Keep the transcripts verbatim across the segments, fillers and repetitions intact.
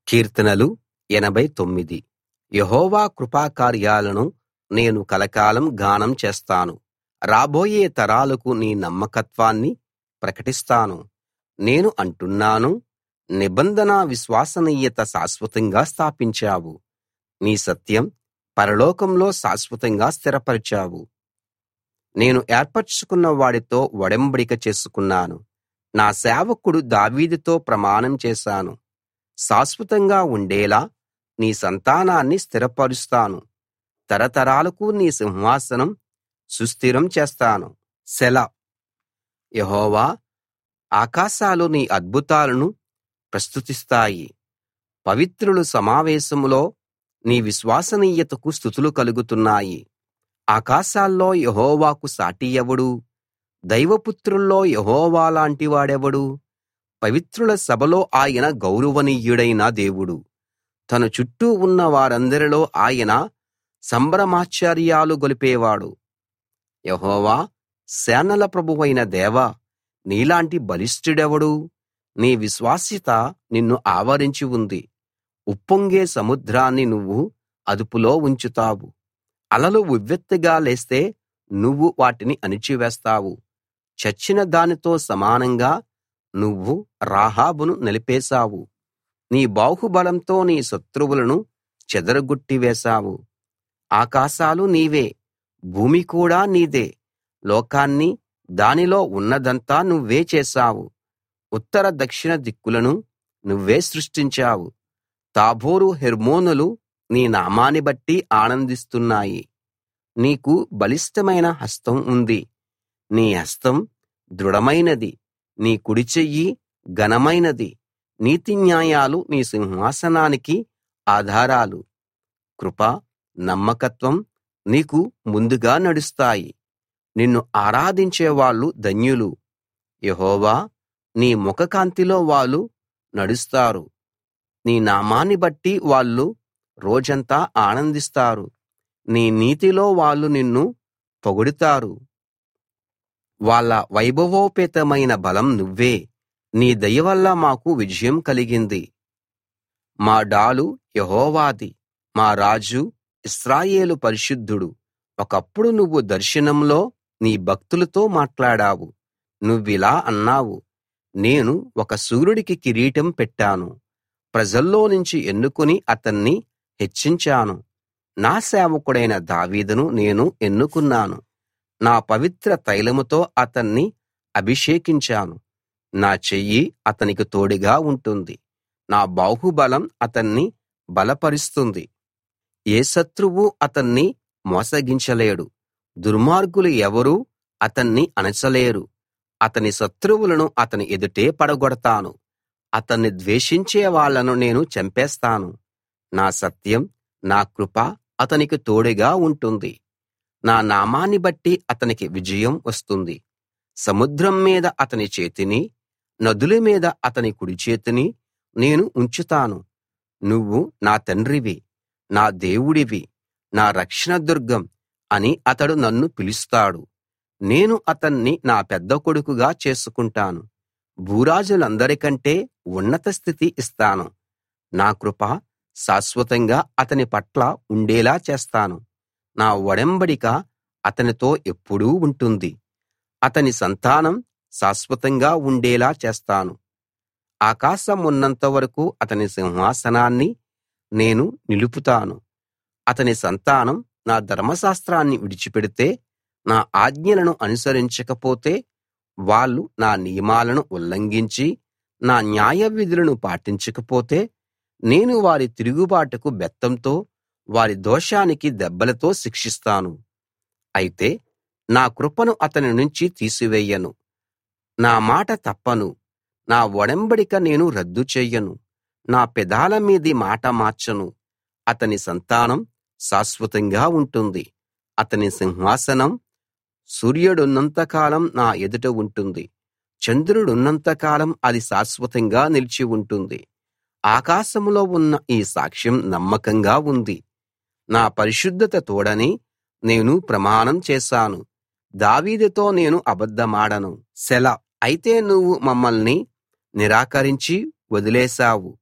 కీర్తనలు ఎనభై తొమ్మిది. యెహోవా కృపాకార్యాలను నేను కలకాలం గానం చేస్తాను. రాబోయే తరాలకు నీ నమ్మకత్వాన్ని ప్రకటిస్తాను. నేను అంటున్నాను, నిబంధన విశ్వసనీయత శాశ్వతంగా స్థాపించావు. నీ సత్యం పరలోకంలో శాశ్వతంగా స్థిరపరచావు. నేను ఏర్పరచుకున్న వాడితో ఒడంబడిక చేసుకున్నాను. నా సేవకుడు దావీదుతో ప్రమాణం చేశాను. శాశ్వతంగా ఉండేలా నీ సంతానాన్ని స్థిరపరుస్తాను. తరతరాలకు నీ సింహాసనం సుస్థిరం చేస్తాను. సెలా. యెహోవా, ఆకాశాలు నీ అద్భుతాలను ప్రస్తుతిస్తాయి. పవిత్రుల సమావేశంలో నీ విశ్వసనీయతకు స్తుతులు కలుగుతున్నాయి. ఆకాశాల్లో యెహోవాకు సాటి ఎవడు? దైవపుత్రుల్లో యెహోవా లాంటి వాడెవడు? పవిత్రుల సభలో ఆయన గౌరవనీయుడైన దేవుడు. తన చుట్టూ ఉన్న వారందరిలో ఆయన సంభ్రమాశ్చర్యాలు గొలిపేవాడు. యెహోవా, సేనల ప్రభువైన దేవా, నీలాంటి బలిష్ఠుడెవడు? నీ విశ్వాస్యత నిన్ను ఆవరించి ఉంది. ఉప్పొంగే సముద్రాన్ని నువ్వు అదుపులో ఉంచుతావు. అలలు ఉవ్వెత్తుగా లేస్తే నువ్వు వాటిని అణిచివేస్తావు. చచ్చిన దానితో సమానంగా నువ్వు రాహాబును నిలిపేశావు. నీ బాహుబలంతో నీ శత్రువులను చెదరగొట్టివేశావు. ఆకాశాలు నీవే, భూమి కూడా నీదే. లోకాన్ని, దానిలో ఉన్నదంతా నువ్వే చేశావు. ఉత్తర దక్షిణ దిక్కులను నువ్వే సృష్టించావు. తాబోరు, హెర్మోనులు నీ నామాన్ని బట్టి ఆనందిస్తున్నాయి. నీకు బలిష్ఠమైన హస్తం ఉంది. నీ హస్తం దృఢమైనది. నీ కుడిచెయ్యి ఘనమైనది. నీతి న్యాయాలు నీ సింహాసనానికి ఆధారాలు. కృప, నమ్మకత్వం నీకు ముందుగా నడుస్తాయి. నిన్ను ఆరాధించేవాళ్ళు ధన్యులు. యెహోవా, నీ ముఖకాంతిలో వాళ్ళు నడుస్తారు. నీ నామాన్ని బట్టి వాళ్ళు రోజంతా ఆనందిస్తారు. నీ నీతిలో వాళ్ళు నిన్ను పొగడుతారు. వాళ్ళ వైభవోపేతమైన బలం నువ్వే. నీ దయ వల్ల మాకు విజయం కలిగింది. మా డాలు యెహోవాది, మా రాజు ఇశ్రాయేలు పరిశుద్ధుడు. ఒకప్పుడు నువ్వు దర్శనంలో నీ భక్తులతో మాట్లాడావు. నువ్విలా అన్నావు, నేను ఒక శూరుడికి కిరీటం పెట్టాను. ప్రజల్లోనుంచి ఎన్నుకుని అతన్ని హెచ్చించాను. నా సేవకుడైన దావీదును నేను ఎన్నుకున్నాను. నా పవిత్ర తైలముతో అతన్ని అభిషేకించాను. నా చెయ్యి అతనికి తోడుగా ఉంటుంది. నా బాహుబలం అతన్ని బలపరుస్తుంది. ఏ శత్రువూ అతన్ని మోసగించలేడు. దుర్మార్గులు ఎవరూ అతన్ని అణచలేరు. అతని శత్రువులను అతని ఎదుటే పడగొడతాను. అతన్ని ద్వేషించే వాళ్ళను నేను చంపేస్తాను. నా సత్యం, నా కృప అతనికి తోడుగా ఉంటుంది. నా నామాన్ని బట్టి అతనికి విజయం వస్తుంది. సముద్రం మీద అతని చేతిని, నదుల మీద అతని కుడిచేతిని నేను ఉంచుతాను. నువ్వు నా తండ్రివి, నా దేవుడివి, నా రక్షణ దుర్గం అని అతడు నన్ను పిలుస్తాడు. నేను అతన్ని నా పెద్ద కొడుకుగా చేసుకుంటాను. భూరాజులందరికంటే ఉన్నత స్థితి ఇస్తాను. నా కృప శాశ్వతంగా అతని పట్ల ఉండేలా చేస్తాను. నా ఒడంబడిక అతనితో ఎప్పుడూ ఉంటుంది. అతని సంతానం శాశ్వతంగా ఉండేలా చేస్తాను. ఆకాశం ఉన్నంత వరకు అతని సింహాసనాన్ని నేను నిలుపుతాను. అతని సంతానం నా ధర్మశాస్త్రాన్ని విడిచిపెడితే, నా ఆజ్ఞలను అనుసరించకపోతే, వాళ్ళు నా నియమాలను ఉల్లంఘించి నా న్యాయవిధులను పాటించకపోతే, నేను వారి తిరుగుబాటుకు బెత్తంతో, వారి దోషానికి దెబ్బలతో శిక్షిస్తాను. అయితే నా కృపను అతని నుంచి తీసివేయను. నా మాట తప్పను. నా ఒడంబడిక నేను రద్దు చెయ్యను. నా పెదాల మీది మాట మార్చను. అతని సంతానం శాశ్వతంగా ఉంటుంది. అతని సింహాసనం సూర్యుడున్నంతకాలం నా ఎదుట ఉంటుంది. చంద్రుడున్నంతకాలం అది శాశ్వతంగా నిలిచి ఉంటుంది. ఆకాశంలో ఉన్న ఈ సాక్ష్యం నమ్మకంగా ఉంది. నా పరిశుద్ధత తోడని నేను ప్రమాణం చేశాను. దావీదుతో నేను అబద్ధమాడను. సెలా. అయితే నువ్వు మమ్మల్ని నిరాకరించి వదిలేశావు.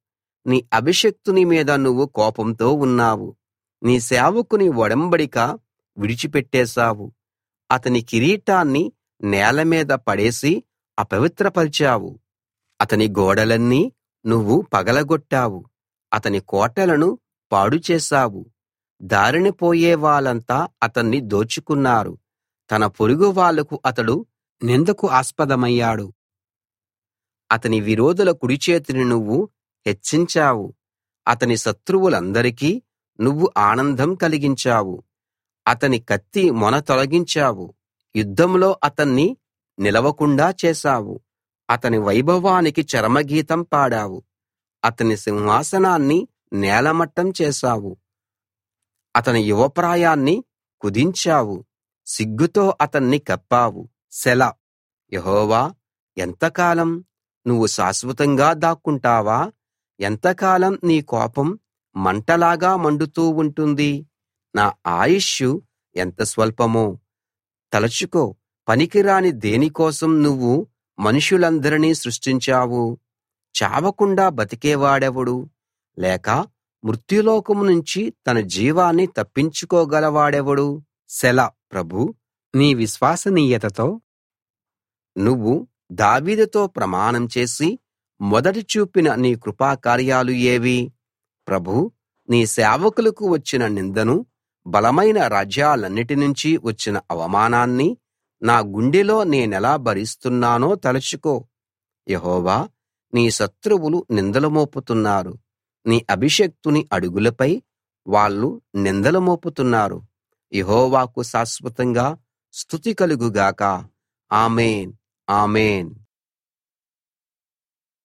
నీ అభిషిక్తుని మీద నువ్వు కోపంతో ఉన్నావు. నీ సేవకుని ఒడంబడిక విడిచిపెట్టేశావు. అతని కిరీటాన్ని నేల మీద పడేసి అపవిత్రపరిచావు. అతని గోడలన్నీ నువ్వు పగలగొట్టావు. అతని కోటలను పాడు చేశావు. దారిన పోయే వాళ్ళంతా అతన్ని దోచుకున్నారు. తన పొరుగు వాళ్లకు అతడు నిందకు ఆస్పదమయ్యాడు. అతని విరోధుల కుడిచేతిని నువ్వు హెచ్చించావు. అతని శత్రువులందరికీ నువ్వు ఆనందం కలిగించావు. అతని కత్తి మొన తొలగించావు. యుద్ధంలో అతన్ని నిలవకుండా చేశావు. అతని వైభవానికి చరమగీతం పాడావు. అతని సింహాసనాన్ని నేలమట్టం చేశావు. అతని యువప్రాయాన్ని కుదించావు. సిగ్గుతో అతన్ని కప్పావు. సెలా. యెహోవా, ఎంతకాలం? నువ్వు శాశ్వతంగా దాక్కుంటావా? ఎంతకాలం నీ కోపం మంటలాగా మండుతూ ఉంటుంది? నా ఆయుష్షు ఎంత స్వల్పమో తలచుకో. పనికిరాని దేనికోసం నువ్వు మనుషులందరినీ సృష్టించావు? చావకుండా బతికేవాడెవడు? లేక మృత్యులోకం నుంచి తన జీవాన్ని తప్పించుకోగలవాడెవడు? సెలా. ప్రభూ, నీ విశ్వసనీయతతో నువ్వు దావీదుతో ప్రమాణం చేసి మొదట చూపిన నీ కృపాకార్యాలు ఏవి? ప్రభూ, నీ సేవకులకు వచ్చిన నిందను, బలమైన రాజ్యాలన్నిటి నుంచి వచ్చిన అవమానాన్ని నా గుండెలో నేనెలా భరిస్తున్నానో తలచుకో. యెహోవా, నీ శత్రువులు నిందలు మోపుతున్నారు. నీ అభిషిక్తుని అడుగులపై వాళ్ళు నిందలు మోపుతున్నారు. యెహోవాకు శాశ్వతంగా స్తుతి కలుగు గాక. ఆమేన్, ఆమేన్.